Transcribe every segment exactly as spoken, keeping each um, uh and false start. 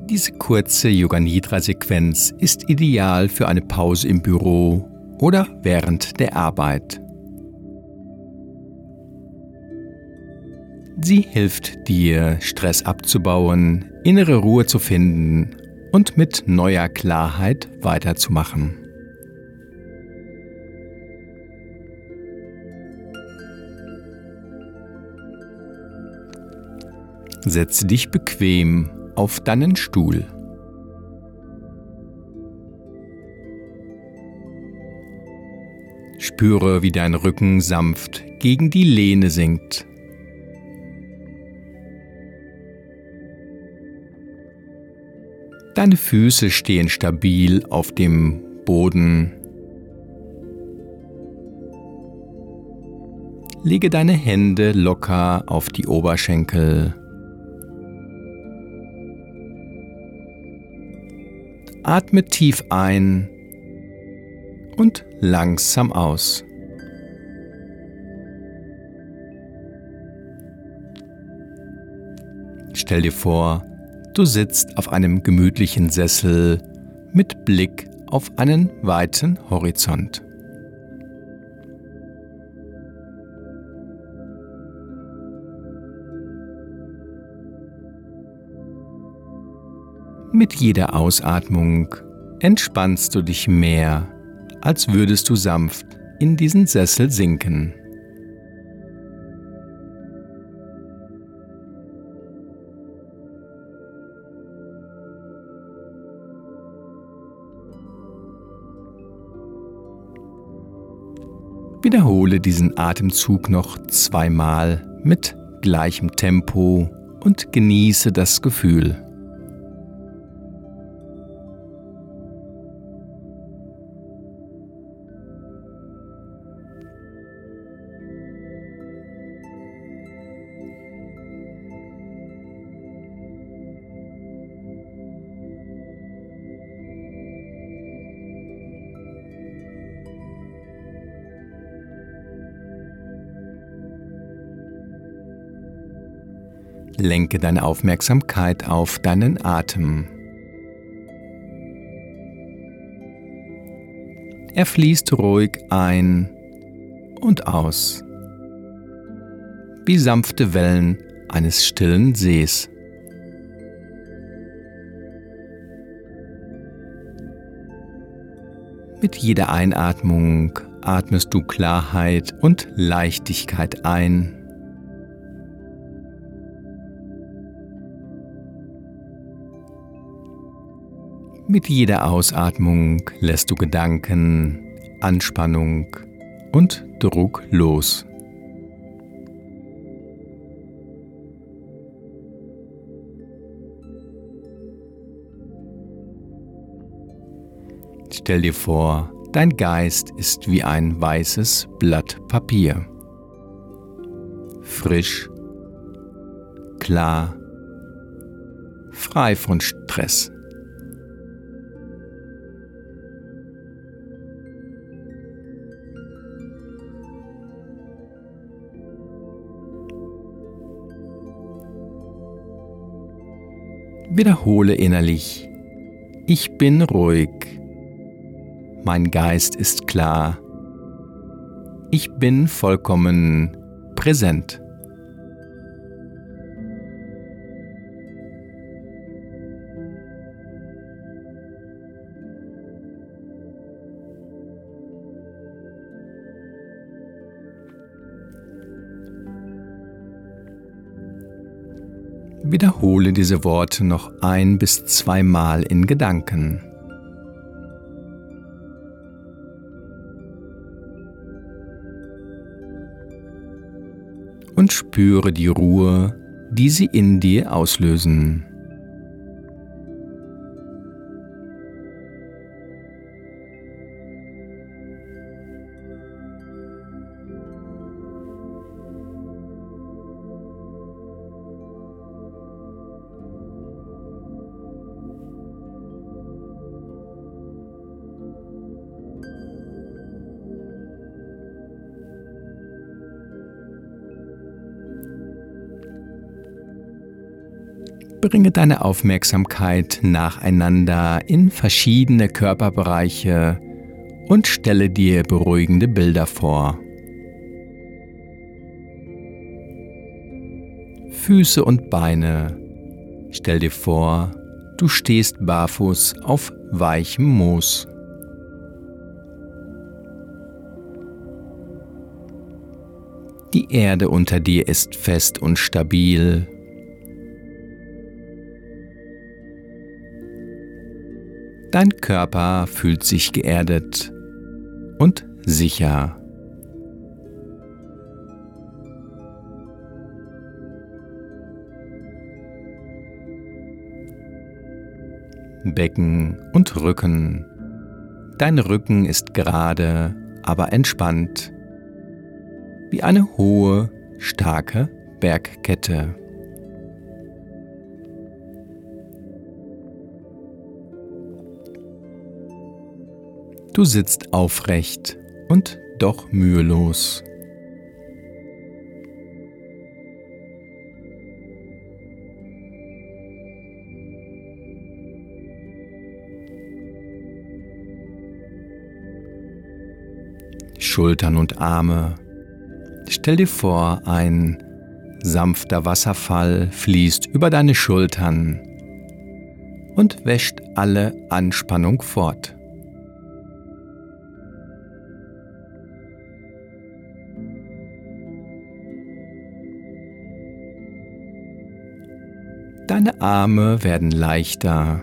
Diese kurze Yoga-Nidra-Sequenz ist ideal für eine Pause im Büro oder während der Arbeit. Sie hilft dir, Stress abzubauen, innere Ruhe zu finden und mit neuer Klarheit weiterzumachen. Setze dich bequem auf deinen Stuhl. Spüre, wie dein Rücken sanft gegen die Lehne sinkt. Deine Füße stehen stabil auf dem Boden. Lege deine Hände locker auf die Oberschenkel. Atme tief ein und langsam aus. Stell dir vor, du sitzt auf einem gemütlichen Sessel mit Blick auf einen weiten Horizont. Mit jeder Ausatmung entspannst du dich mehr, als würdest du sanft in diesen Sessel sinken. Wiederhole diesen Atemzug noch zweimal mit gleichem Tempo und genieße das Gefühl. Lenke deine Aufmerksamkeit auf deinen Atem. Er fließt ruhig ein und aus, wie sanfte Wellen eines stillen Sees. Mit jeder Einatmung atmest du Klarheit und Leichtigkeit ein. Mit jeder Ausatmung lässt du Gedanken, Anspannung und Druck los. Stell dir vor, dein Geist ist wie ein weißes Blatt Papier. Frisch, klar, frei von Stress. Wiederhole innerlich: Ich bin ruhig. Mein Geist ist klar. Ich bin vollkommen präsent. Wiederhole diese Worte noch ein bis zweimal in Gedanken. Und spüre die Ruhe, die sie in dir auslösen. Bringe deine Aufmerksamkeit nacheinander in verschiedene Körperbereiche und stelle dir beruhigende Bilder vor. Füße und Beine. Stell dir vor, du stehst barfuß auf weichem Moos. Die Erde unter dir ist fest und stabil. Dein Körper fühlt sich geerdet und sicher. Becken und Rücken. Dein Rücken ist gerade, aber entspannt, wie eine hohe, starke Bergkette. Du sitzt aufrecht und doch mühelos. Schultern und Arme. Stell dir vor, ein sanfter Wasserfall fließt über deine Schultern und wäscht alle Anspannung fort. Deine Arme werden leichter.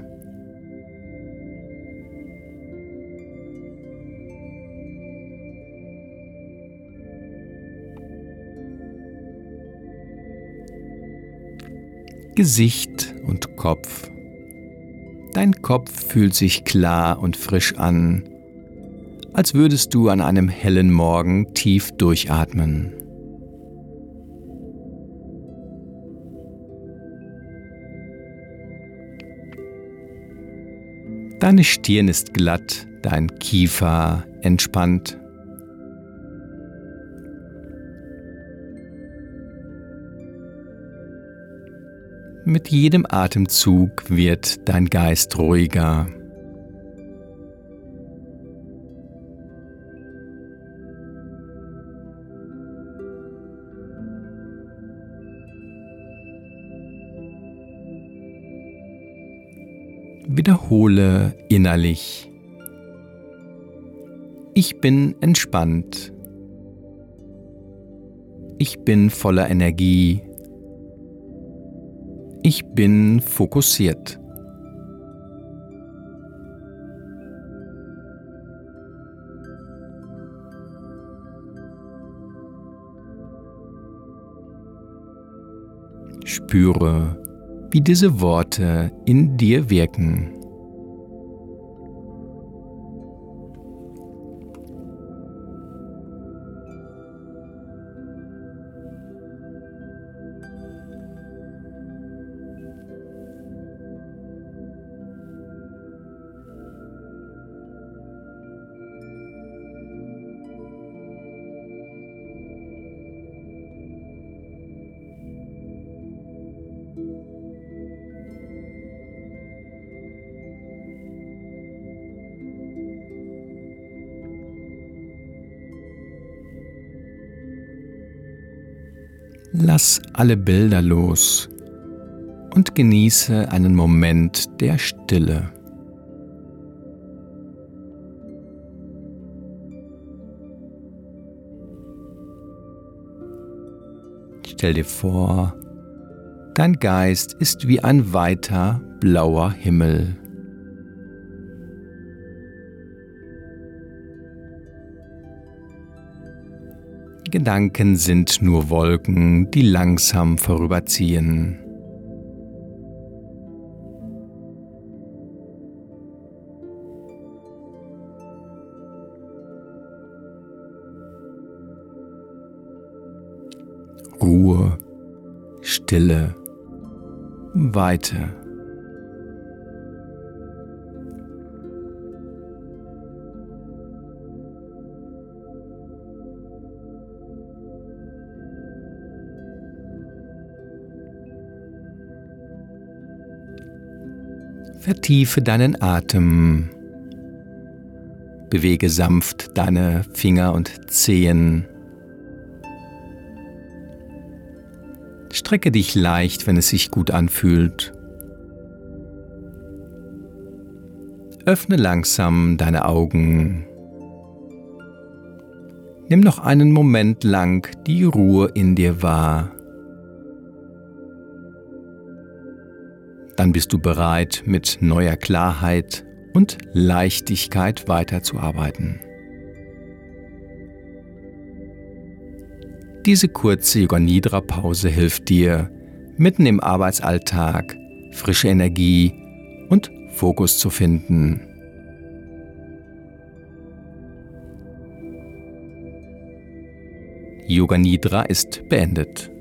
Gesicht und Kopf. Dein Kopf fühlt sich klar und frisch an, als würdest du an einem hellen Morgen tief durchatmen. Deine Stirn ist glatt, dein Kiefer entspannt. Mit jedem Atemzug wird dein Geist ruhiger. Wiederhole innerlich: Ich bin entspannt. Ich bin voller Energie. Ich bin fokussiert. Spüre, wie diese Worte in dir wirken. Lass alle Bilder los und genieße einen Moment der Stille. Stell dir vor, dein Geist ist wie ein weiter blauer Himmel. Gedanken sind nur Wolken, die langsam vorüberziehen. Ruhe, Stille, Weite. Vertiefe deinen Atem. Bewege sanft deine Finger und Zehen. Strecke dich leicht, wenn es sich gut anfühlt. Öffne langsam deine Augen. Nimm noch einen Moment lang die Ruhe in dir wahr. Dann bist du bereit, mit neuer Klarheit und Leichtigkeit weiterzuarbeiten. Diese kurze Yoga-Nidra-Pause hilft dir, mitten im Arbeitsalltag frische Energie und Fokus zu finden. Yoga Nidra ist beendet.